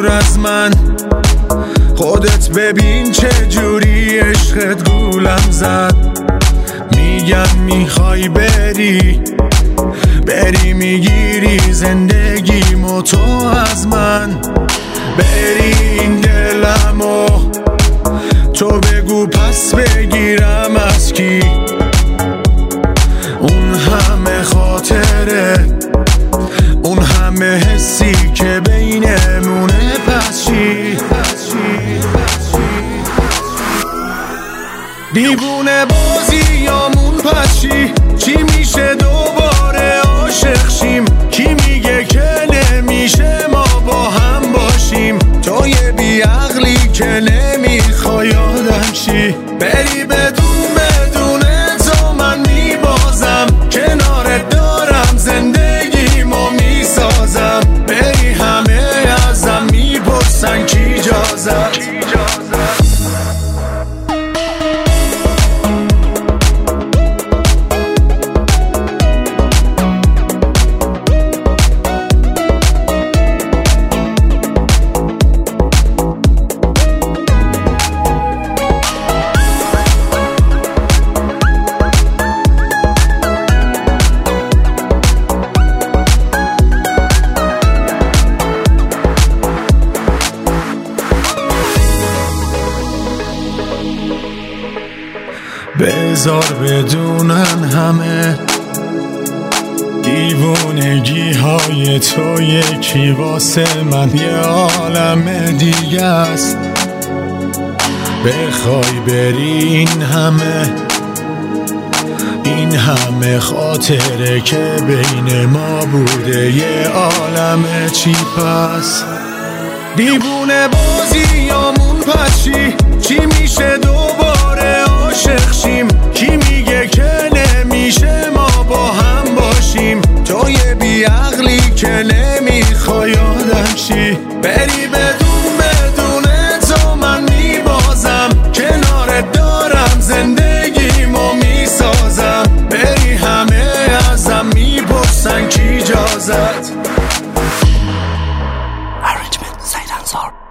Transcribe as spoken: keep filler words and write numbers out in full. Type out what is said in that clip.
دور از من. خودت ببین چه جوری عشقت گولم زد. میگم میخوای بری بری میگیری زندگیمو تو از من. بری این دلمو تو بگو پس بگیرم از کی. اون همه خاطره اون همه حسی که بینمونه پس چی؟ دیوونه بازیامون پس چی؟ چی میشه دوباره عاشق شیم؟ کی میگه که نمیشه ما با هم باشیم؟ تو یه بیعقلی که نمیخوای آدم شی. بری بدون بدون تو من میبازم، کنارت دارم زندگیمو میسازم. بری همه ازم میپرسن کی اجازت. بذار بدونن همه دیوونگی های تو یکی واسه من یه عالم دیگه است. بخوای بری این همه این همه خاطره که بین ما بوده یه عالم چی پس؟ دیوونه بازیامون پس چی؟ چی میشه دوباره عاشق شیم؟ کی میگه که نمیشه ما با هم باشیم؟ تو یه بیعقلی که نمیخوای آدم شی. بری بدون بدون تو من میبازم، کنارت دارم زندگیمو میسازم. بری همه ازم میپرسن کی اجازت. Arrangement Said Ansar.